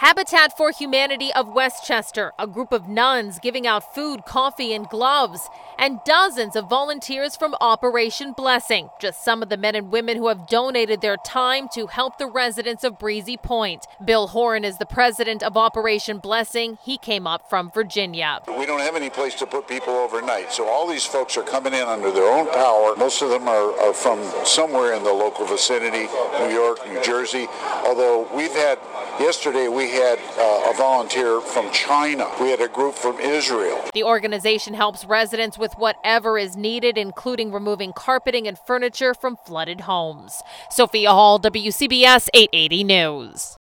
Habitat for Humanity of Westchester, a group of nuns giving out food, coffee, and gloves, and dozens of volunteers from Operation Blessing, just some of the men and women who have donated their time to help the residents of Breezy Point. Bill Horan is the president of Operation Blessing. He came up from Virginia. We don't have any place to put people overnight, so all these folks are coming in under their own power. Most of them are from somewhere in the local vicinity, New York, New Jersey, although yesterday we had a volunteer from China. We had a group from Israel. The organization helps residents with whatever is needed, including removing carpeting and furniture from flooded homes. Sophia Hall, WCBS 880 News.